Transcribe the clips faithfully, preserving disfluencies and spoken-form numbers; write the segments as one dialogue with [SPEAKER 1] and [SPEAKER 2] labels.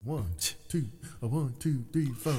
[SPEAKER 1] One, two, one, two, three, four.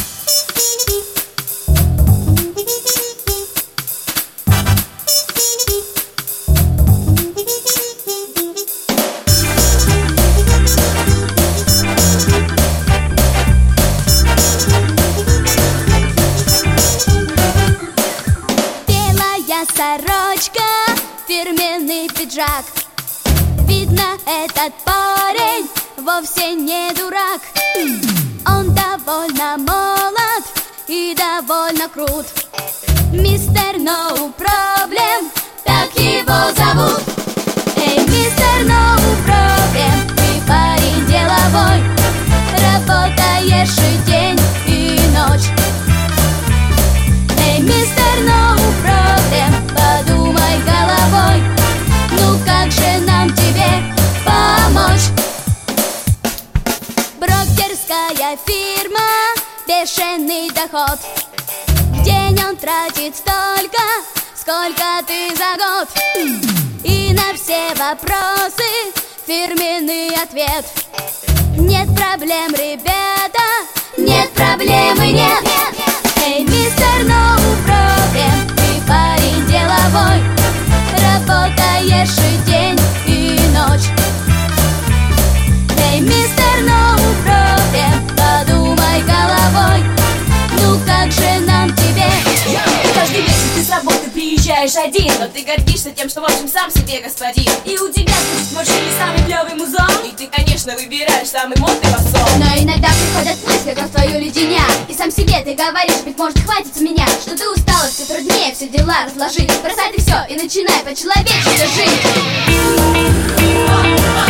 [SPEAKER 2] Белая сорочка, фирменный пиджак. Видно, этот парень вовсе не дурак. Он довольно молод и довольно крут. Мистер No Problem, так его зовут. Эй, мистер No Problem, ты парень деловой, работаешь и день, и ночь. Эй, мистер No Problem, подумай головой, ну как же нам тебе помочь? Брокерская фирма, бешеный доход. В день он тратит столько, сколько ты за год. И на все вопросы фирменный ответ. Нет проблем, ребята, нет проблемы, нет. Эй, мистер No Problem, ты парень деловой, работаешь и день, и ночь. Эй, мистер No Problem, подумай головой, ну как же нам тебе?
[SPEAKER 3] Каждый месяц ты с работы приезжаешь один, но ты гордишься тем, что в общем сам себе господин. И у тебя в машине самый клевый музон, и ты, конечно, выбираешь самый модный фасон.
[SPEAKER 2] Но иногда приходят мысли, как в твою леденя, и сам себе ты говоришь, ведь может хватит с меня, что ты устала, все труднее все дела разложить. Бросай ты все и начинай по-человечески жить.